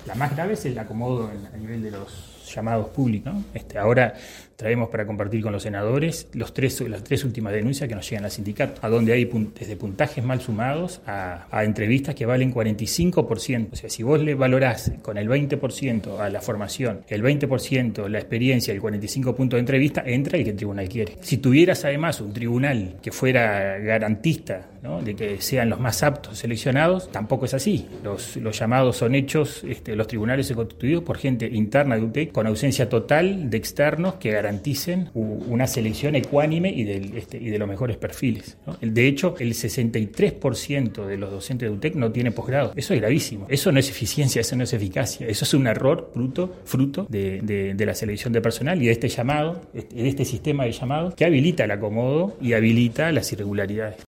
La más grave es el acomodo a nivel de los llamados públicos, ¿no? Ahora traemos para compartir con los senadores las tres últimas denuncias que nos llegan al sindicato, a donde hay desde puntajes mal sumados a entrevistas que valen 45%. O sea, si vos le valorás con el 20% a la formación, el 20% la experiencia, el 45 puntos de entrevista, entra el que el tribunal quiere. Si tuvieras además un tribunal que fuera garantista, ¿no?, de que sean los más aptos seleccionados, tampoco es así. Los llamados son hechos, los tribunales son constituidos por gente interna de UTEC con ausencia total de externos que garanticen una selección ecuánime y de los mejores perfiles, ¿no? De hecho, el 63% de los docentes de UTEC no tiene posgrado. Eso es gravísimo. Eso no es eficiencia, eso no es eficacia. Eso es un error fruto de la selección de personal y de este llamado, de este sistema de llamados que habilita el acomodo y habilita las irregularidades.